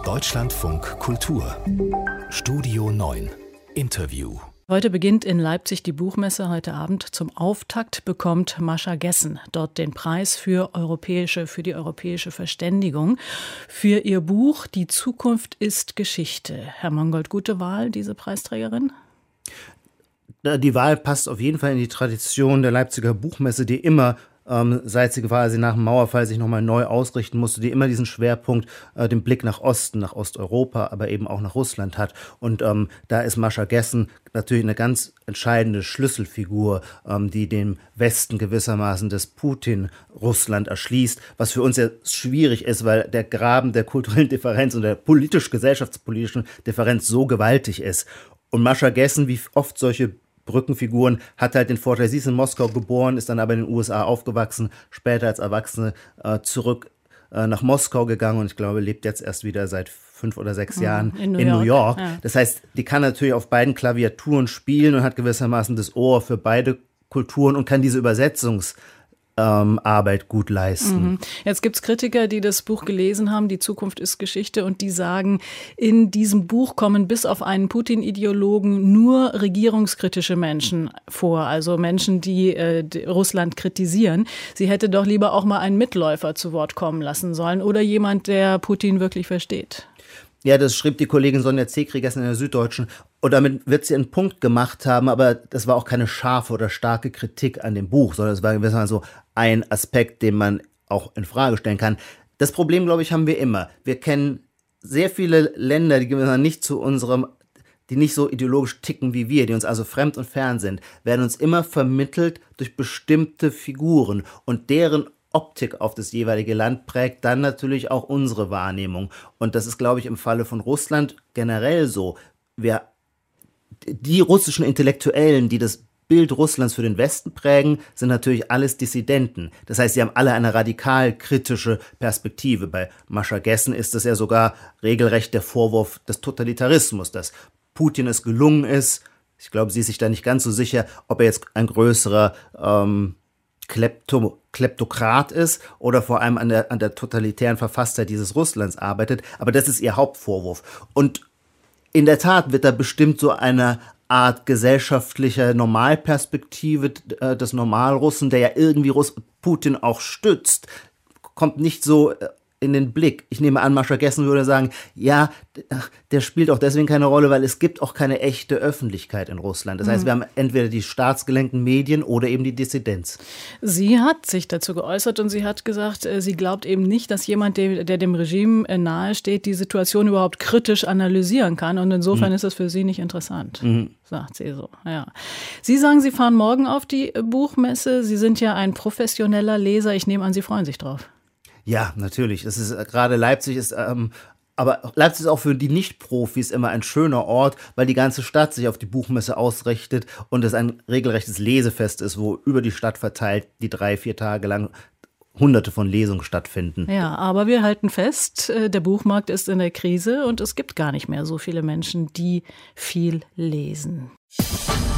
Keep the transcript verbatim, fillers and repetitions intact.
Deutschlandfunk Kultur Studio neun Interview. Heute beginnt in Leipzig die Buchmesse. Heute Abend zum Auftakt bekommt Mascha Gessen dort den Preis für europäische, für die europäische Verständigung für ihr Buch Die Zukunft ist Geschichte. Herr Mangold, gute Wahl, diese Preisträgerin? Die Wahl passt auf jeden Fall in die Tradition der Leipziger Buchmesse, die immer, ähm, seit sie quasi nach dem Mauerfall sich nochmal neu ausrichten musste, die immer diesen Schwerpunkt, äh, den Blick nach Osten, nach Osteuropa, aber eben auch nach Russland hat. Und ähm, da ist Mascha Gessen natürlich eine ganz entscheidende Schlüsselfigur, ähm, die dem Westen gewissermaßen des Putin-Russland erschließt, was für uns ja schwierig ist, weil der Graben der kulturellen Differenz und der politisch-gesellschaftspolitischen Differenz so gewaltig ist. Und Mascha Gessen, wie oft solche Brückenfiguren, hat halt den Vorteil, sie ist in Moskau geboren, ist dann aber in den U S A aufgewachsen, später als Erwachsene äh, zurück äh, nach Moskau gegangen und ich glaube, lebt jetzt erst wieder seit fünf oder sechs Jahren in New in York. New York. Ja. Das heißt, die kann natürlich auf beiden Klaviaturen spielen und hat gewissermaßen das Ohr für beide Kulturen und kann diese Übersetzungs- Ähm, Arbeit gut leisten. Mhm. Jetzt gibt es Kritiker, die das Buch gelesen haben, Die Zukunft ist Geschichte, und die sagen, in diesem Buch kommen bis auf einen Putin-Ideologen nur regierungskritische Menschen vor, also Menschen, die, äh, die Russland kritisieren. Sie hätte doch lieber auch mal einen Mitläufer zu Wort kommen lassen sollen oder jemand, der Putin wirklich versteht. Ja, das schrieb die Kollegin Sonja Zekri gestern in der Süddeutschen. Und damit wird sie einen Punkt gemacht haben, aber das war auch keine scharfe oder starke Kritik an dem Buch, sondern es war gewissermaßen so ein Aspekt, den man auch in Frage stellen kann. Das Problem, glaube ich, haben wir immer. Wir kennen sehr viele Länder, die gewissermaßen nicht zu unserem, die nicht so ideologisch ticken wie wir, die uns also fremd und fern sind, werden uns immer vermittelt durch bestimmte Figuren und deren Optik auf das jeweilige Land prägt dann natürlich auch unsere Wahrnehmung. Und das ist, glaube ich, im Falle von Russland generell so. Wir, die russischen Intellektuellen, die das Bild Russlands für den Westen prägen, sind natürlich alles Dissidenten. Das heißt, sie haben alle eine radikal kritische Perspektive. Bei Mascha Gessen ist es ja sogar regelrecht der Vorwurf des Totalitarismus, dass Putin es gelungen ist. Ich glaube, sie ist sich da nicht ganz so sicher, ob er jetzt ein größerer ähm, Klepto, Kleptokrat ist oder vor allem an der, an der totalitären Verfasstheit dieses Russlands arbeitet. Aber das ist ihr Hauptvorwurf. Und in der Tat wird da bestimmt so eine Art gesellschaftlicher Normalperspektive äh, des Normalrussen, der ja irgendwie Russ- Putin auch stützt, kommt nicht so äh, in den Blick. Ich nehme an, Mascha Gessen würde sagen, ja, der spielt auch deswegen keine Rolle, weil es gibt auch keine echte Öffentlichkeit in Russland. Das heißt, wir haben entweder die staatsgelenkten Medien oder eben die Dissidenz. Sie hat sich dazu geäußert und sie hat gesagt, sie glaubt eben nicht, dass jemand, der, der dem Regime nahesteht, die Situation überhaupt kritisch analysieren kann. Und insofern mhm. ist das für sie nicht interessant, mhm. sagt sie so. Ja. Sie sagen, Sie fahren morgen auf die Buchmesse. Sie sind ja ein professioneller Leser. Ich nehme an, Sie freuen sich drauf. Ja, natürlich. Es ist gerade Leipzig ist, ähm, aber Leipzig ist auch für die Nicht-Profis immer ein schöner Ort, weil die ganze Stadt sich auf die Buchmesse ausrichtet und es ein regelrechtes Lesefest ist, wo über die Stadt verteilt die drei, vier Tage lang Hunderte von Lesungen stattfinden. Ja, aber wir halten fest, der Buchmarkt ist in der Krise und es gibt gar nicht mehr so viele Menschen, die viel lesen.